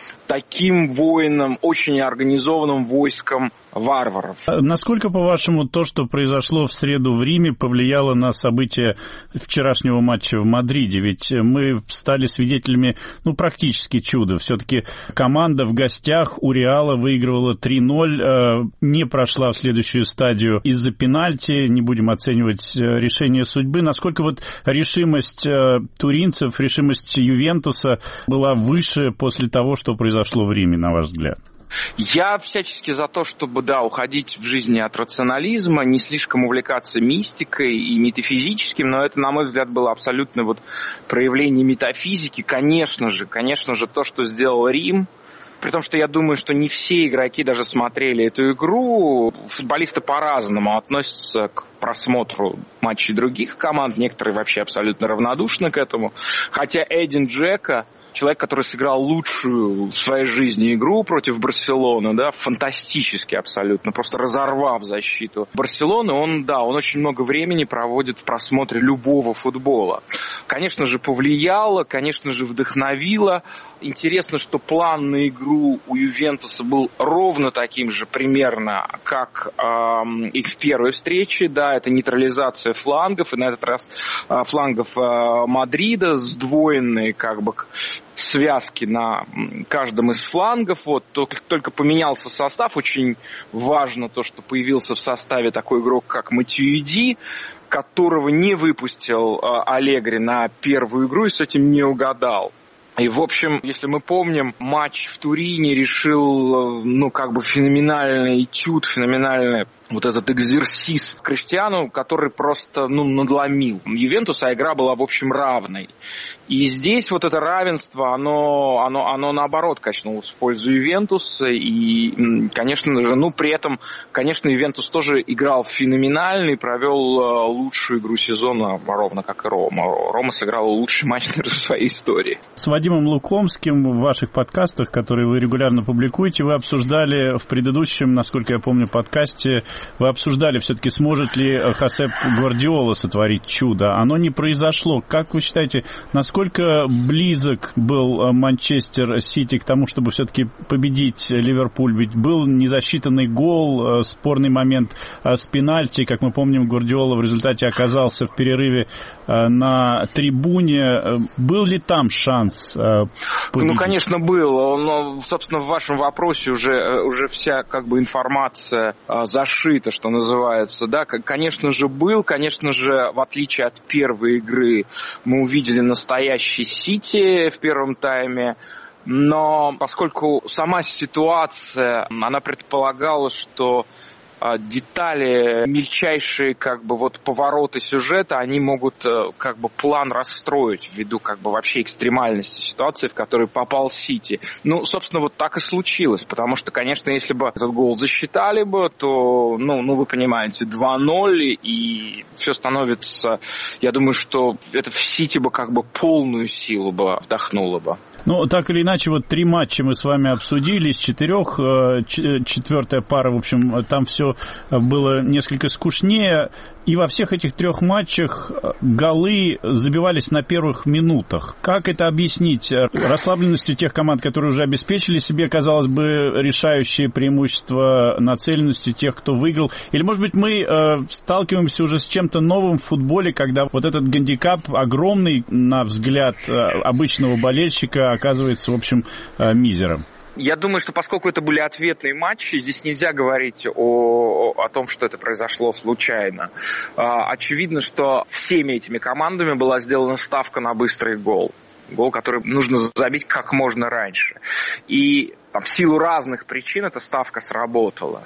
таким воином, очень организованным войском варваров. Насколько, по-вашему, то, что произошло в среду в Риме, повлияло на события вчерашнего матча в Мадриде? Ведь мы стали свидетелями, ну, практически чуда. Все-таки команда в гостях у Реала выигрывала три ноль, не прошла в следующую стадию из-за пенальти. Не будем оценивать решение судьбы. Насколько вот решимость туринцев, решимость Ювентуса была выше после того, что произошло в Риме, на ваш взгляд? Я всячески за то, чтобы, да, уходить в жизни от рационализма, не слишком увлекаться мистикой и метафизическим, но это, на мой взгляд, было абсолютно вот проявление метафизики. Конечно же, конечно же, то, что сделал Рим, при том, что я думаю, что не все игроки даже смотрели эту игру. Футболисты по-разному относятся к просмотру матчей других команд, некоторые вообще абсолютно равнодушны к этому. Хотя Эдин Джека, человек, который сыграл лучшую в своей жизни игру против Барселоны, да, фантастически абсолютно, просто разорвав защиту Барселоны, он, да, он очень много времени проводит в просмотре любого футбола. Конечно же, повлияло, конечно же, вдохновило. Интересно, что план на игру у Ювентуса был ровно таким же примерно, как э, и в первой встрече, да, это нейтрализация флангов, и на этот раз э, флангов э, Мадрида, сдвоенные, как бы, связки на каждом из флангов. Вот, только, только поменялся состав. Очень важно то, что появился в составе такой игрок, как Матюиди, которого не выпустил э, Аллегри на первую игру и с этим не угадал. И, в общем, если мы помним, матч в Турине решил, ну, как бы феноменальный этюд, феноменальный вот этот экзерсис Криштиану, который просто, ну, надломил Ювентуса, а игра была, в общем, равной. И здесь вот это равенство, оно, оно, оно наоборот качнулось в пользу Ювентуса. И, конечно же, ну, при этом, конечно, Ювентус тоже играл феноменально и провел лучшую игру сезона, ровно как и Рома. Рома сыграла лучший матч, наверное, в своей истории. С Вадимом Лукомским в ваших подкастах, которые вы регулярно публикуете, вы обсуждали в предыдущем, насколько я помню, подкасте, вы обсуждали все-таки, сможет ли Хосеп Гвардиола сотворить чудо. Оно не произошло. Как вы считаете, насколько близок был Манчестер Сити к тому, чтобы все-таки победить Ливерпуль? Ведь был незасчитанный гол, спорный момент с пенальти. Как мы помним, Гвардиола в результате оказался в перерыве на трибуне. Был ли там шанс победить? Ну, конечно, был. Но, собственно, в вашем вопросе уже, уже вся как бы информация зашита, что называется. Да? Конечно же, был. Конечно же, в отличие от первой игры, мы увидели настоящий Сити в первом тайме. Но поскольку сама ситуация, она предполагала, что детали, мельчайшие как бы вот повороты сюжета, они могут как бы план расстроить ввиду как бы вообще экстремальности ситуации, в которой попал Сити. Ну, собственно, вот так и случилось, потому что, конечно, если бы этот гол засчитали бы, то, ну, ну вы понимаете, два ноль, и все становится, я думаю, что это в Сити бы как бы полную силу бы вдохнуло бы. Ну, так или иначе, вот три матча мы с вами обсудили, из четырех, четвертая пара, в общем, там все было несколько скучнее. И во всех этих трех матчах голы забивались на первых минутах. Как это объяснить? Расслабленностью тех команд, которые уже обеспечили себе, казалось бы, решающее преимущество, нацеленностью тех, кто выиграл? Или, может быть, мы э, сталкиваемся уже с чем-то новым в футболе, когда вот этот гандикап огромный, на взгляд э, обычного болельщика, оказывается, в общем, э, мизером? Я думаю, что поскольку это были ответные матчи, здесь нельзя говорить о, о том, что это произошло случайно. Очевидно, что всеми этими командами была сделана ставка на быстрый гол. Гол, который нужно забить как можно раньше. И там, в силу разных причин эта ставка сработала.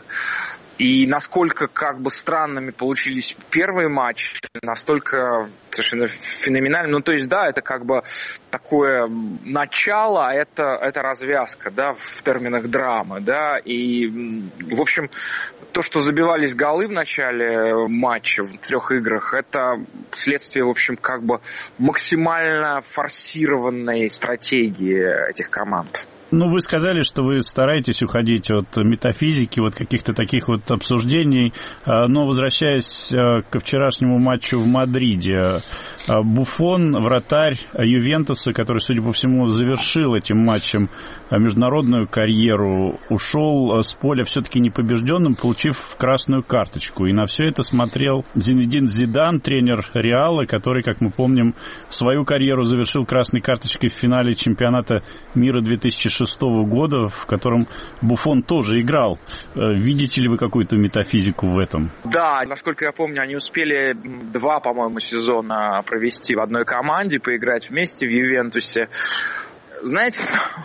И насколько как бы странными получились первые матчи, настолько совершенно феноменально. Ну, то есть, да, это как бы такое начало, а это, это развязка, да, в терминах драмы, да. И, в общем, то, что забивались голы в начале матча, в трех играх, это следствие, в общем, как бы максимально форсированной стратегии этих команд. Ну, вы сказали, что вы стараетесь уходить от метафизики, вот каких-то таких вот обсуждений, но возвращаясь ко вчерашнему матчу в Мадриде, Буффон, вратарь Ювентуса, который, судя по всему, завершил этим матчем международную карьеру, ушел с поля все-таки непобежденным, получив красную карточку. И на все это смотрел Зинедин Зидан, тренер Реала, который, как мы помним, свою карьеру завершил красной карточкой в финале чемпионата мира две тысячи шестого года, в котором Буффон тоже играл. Видите ли вы какую-то метафизику в этом? Да, насколько я помню, они успели два, по-моему, сезона провести в одной команде, поиграть вместе в Ювентусе. Знаете,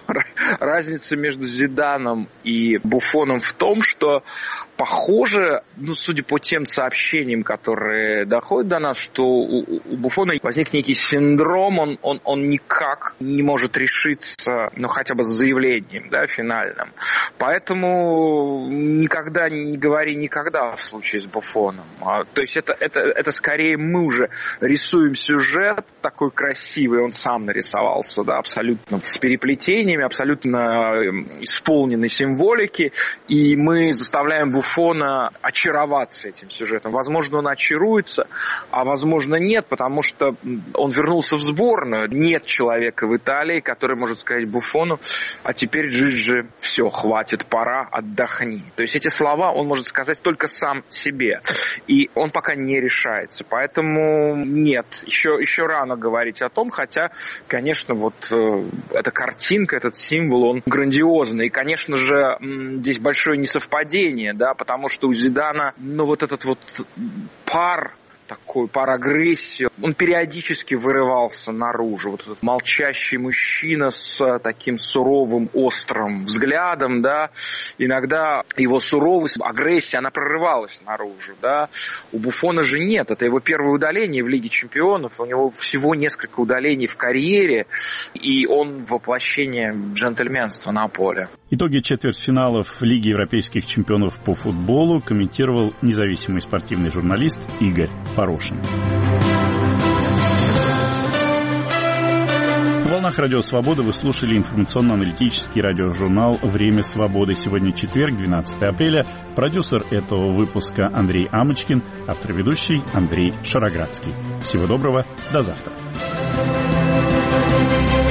разница между Зиданом и Буффоном в том, что похоже, ну, судя по тем сообщениям, которые доходят до нас, что у, у Буффона возник некий синдром, он, он, он никак не может решиться, ну, хотя бы с заявлением, да, финальным. Поэтому никогда не говори никогда в случае с Буффоном. То есть это, это, это скорее мы уже рисуем сюжет такой красивый, он сам нарисовался, да, абсолютно с переплетениями, абсолютно исполненной символики, и мы заставляем Буффона очароваться этим сюжетом. Возможно, он очаруется, а возможно, нет, потому что он вернулся в сборную. Нет человека в Италии, который может сказать Буффону: а теперь, Джиджи, все, хватит, пора, отдохни. То есть эти слова он может сказать только сам себе. И он пока не решается. Поэтому нет, еще, еще рано говорить о том, хотя, конечно, вот эта картинка, этот символ, он грандиозный. И, конечно же, здесь большое несовпадение, да, потому что у Зидана, ну, вот этот вот пар, такой пар агрессии, он периодически вырывался наружу. Вот этот молчащий мужчина с таким суровым, острым взглядом, да, иногда его суровость, агрессия, она прорывалась наружу, да. У Буфона же нет, это его первое удаление в Лиге Чемпионов, у него всего несколько удалений в карьере, и он воплощение джентльменства на поле. Итоги четвертьфиналов Лиги европейских чемпионов по футболу комментировал независимый спортивный журналист Игорь Порошин. В волнах Радио Свобода вы слушали информационно-аналитический радиожурнал «Время свободы». Сегодня четверг, двенадцатое апреля. Продюсер этого выпуска Андрей Амочкин, автор-ведущий Андрей Шароградский. Всего доброго, до завтра.